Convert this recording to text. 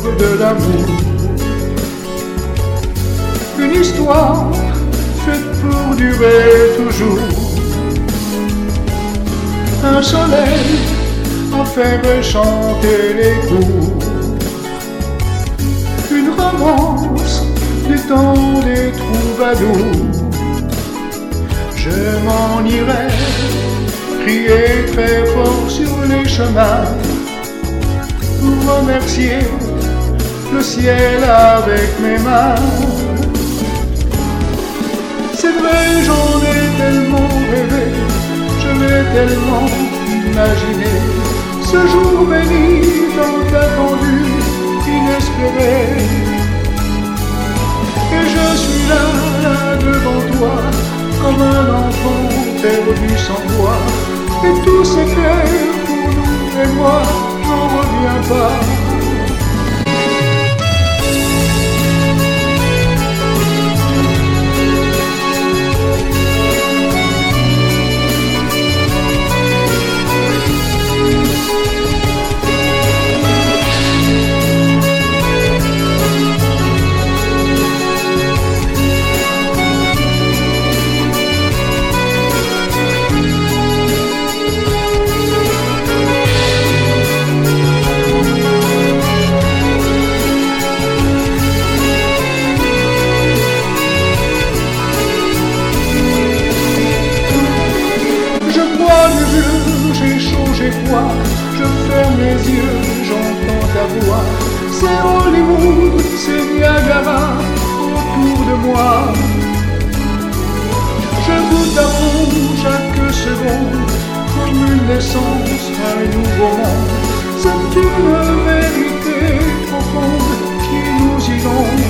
de l'amour. Une histoire faite pour durer toujours. Un soleil à faire chanter les cours. Une romance du temps des troubadours. Je m'en irai crier très fort sur les chemins pour remercier le ciel avec mes mains. C'est vrai, j'en ai tellement rêvé, je l'ai tellement imaginé, ce jour béni, tant attendu, inespéré. Et je suis là, là devant toi, comme un enfant perdu sans voix. Et tout s'éclaire pour nous et moi, j'en reviens pas. J'ai chaud, j'ai froid, je ferme les yeux, j'entends ta voix. C'est Hollywood, c'est Niagara autour de moi. Je goûte à fond chaque seconde, comme une naissance, un nouveau monde. C'est une vérité profonde qui nous inonde.